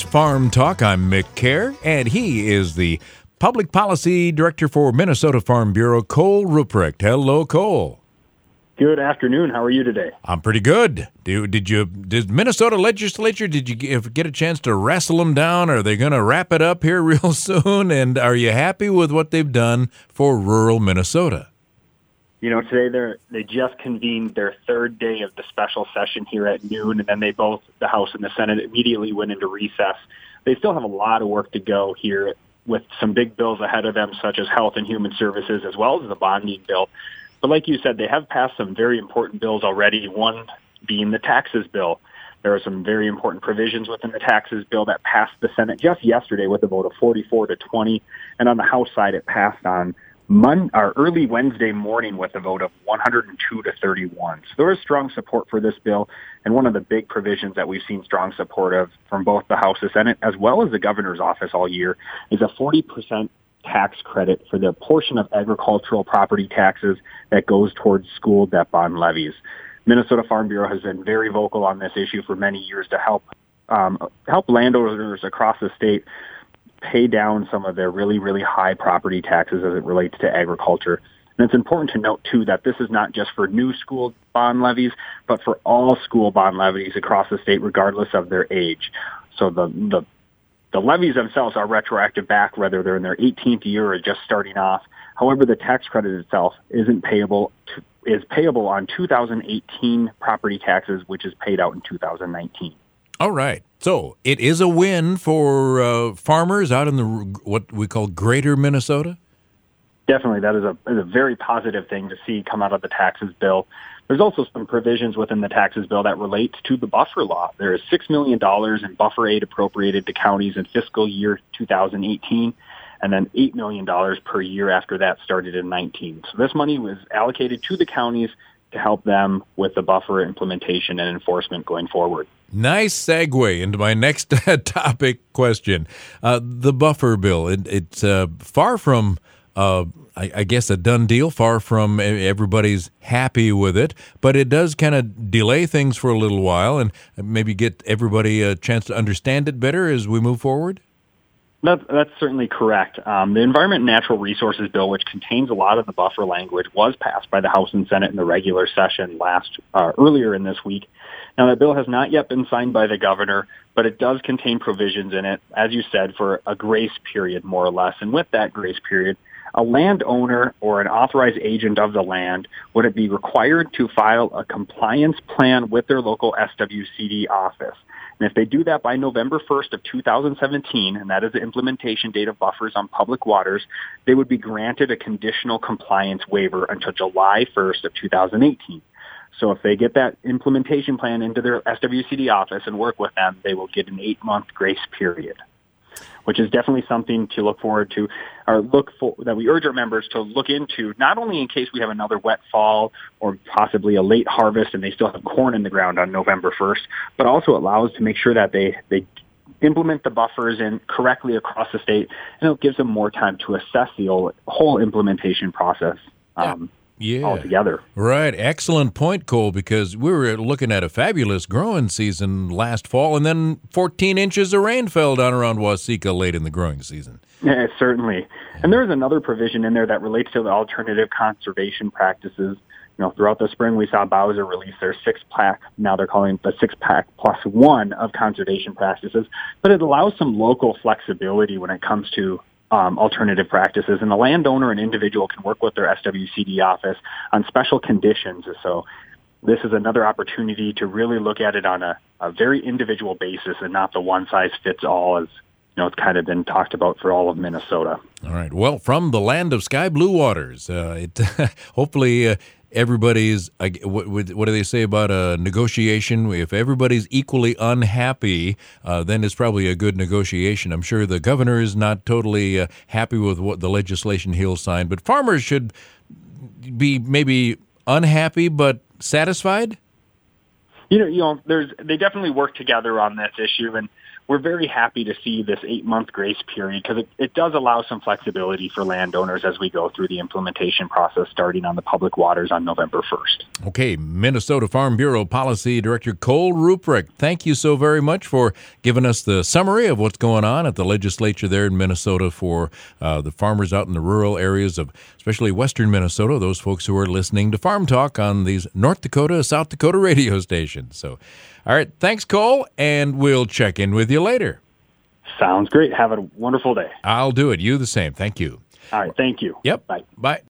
Farm Talk. I'm Mick Kerr, and he is the Public Policy Director for Minnesota Farm Bureau, Cole Ruprecht. Hello, Cole. Good afternoon. How are you today? I'm pretty good. Did Minnesota legislature, did you get a chance to wrestle them down? Are they going to wrap it up here real soon? And are you happy with what they've done for rural Minnesota? You know, today they just convened their third day of the special session here at noon, and then the House and the Senate, immediately went into recess. They still have a lot of work to go here with some big bills ahead of them, such as Health and Human Services, as well as the bonding bill. But like you said, they have passed some very important bills already, one being the taxes bill. There are some very important provisions within the taxes bill that passed the Senate just yesterday with a vote of 44-20, and on the House side, it passed on early Wednesday morning with a vote of 102-31. So there is strong support for this bill, and one of the big provisions that we've seen strong support of from both the House and Senate, as well as the governor's office all year, is a 40% tax credit for the portion of agricultural property taxes that goes towards school debt bond levies. Minnesota Farm Bureau has been very vocal on this issue for many years to help landowners across the state pay down some of their really, really high property taxes as it relates to agriculture. And it's important to note, too, that this is not just for new school bond levies, but for all school bond levies across the state, regardless of their age. So the levies themselves are retroactive back, whether they're in their 18th year or just starting off. However, the tax credit itself is payable on 2018 property taxes, which is paid out in 2019. All right. So it is a win for farmers out in what we call greater Minnesota? Definitely. That is a very positive thing to see come out of the taxes bill. There's also some provisions within the taxes bill that relate to the buffer law. There is $6 million in buffer aid appropriated to counties in fiscal year 2018, and then $8 million per year after that started in 19. So this money was allocated to the counties to help them with the buffer implementation and enforcement going forward. Nice segue into my next topic question. The buffer bill, it's far from, I guess, a done deal, far from everybody's happy with it, but it does kind of delay things for a little while and maybe get everybody a chance to understand it better as we move forward? That's certainly correct. The Environment and Natural Resources Bill, which contains a lot of the buffer language, was passed by the House and Senate in the regular session earlier in this week. Now, that bill has not yet been signed by the governor, but it does contain provisions in it, as you said, for a grace period, more or less. And with that grace period, a landowner or an authorized agent of the land would be required to file a compliance plan with their local SWCD office. And if they do that by November 1st of 2017, and that is the implementation date of buffers on public waters, they would be granted a conditional compliance waiver until July 1st of 2018. So if they get that implementation plan into their SWCD office and work with them, they will get an 8-month grace period, which is definitely something to look forward to, or that we urge our members to look into, not only in case we have another wet fall or possibly a late harvest and they still have corn in the ground on November 1st, but also allows to make sure that they implement the buffers in correctly across the state, and it gives them more time to assess the whole implementation process. Altogether. Right. Excellent point, Cole, because we were looking at a fabulous growing season last fall, and then 14 inches of rain fell down around Waseca late in the growing season. Yeah, certainly. And there's another provision in there that relates to the alternative conservation practices. You know, throughout the spring, we saw Bowser release their 6-pack. Now they're calling it the 6-pack plus one of conservation practices. But it allows some local flexibility when it comes to alternative practices, and the landowner and individual can work with their SWCD office on special conditions. So this is another opportunity to really look at it on a very individual basis and not the one-size-fits-all, as it's kind of been talked about for all of Minnesota. All right. Well, from the land of sky blue waters, hopefully everybody's, what do they say about a negotiation? If everybody's equally unhappy, then it's probably a good negotiation. I'm sure the governor is not totally happy with what the legislation he'll sign, but farmers should be maybe unhappy but satisfied? They definitely work together on this issue, and we're very happy to see this 8-month grace period because it does allow some flexibility for landowners as we go through the implementation process starting on the public waters on November 1st. Okay, Minnesota Farm Bureau Policy Director Cole Ruprecht, thank you so very much for giving us the summary of what's going on at the legislature there in Minnesota for the farmers out in the rural areas of especially western Minnesota, those folks who are listening to Farm Talk on these North Dakota, South Dakota radio stations. So, all right, thanks, Cole, and we'll check in with you later. Sounds great. Have a wonderful day. I'll do it. You the same. Thank you. All right. Thank you. Yep. Bye. Bye.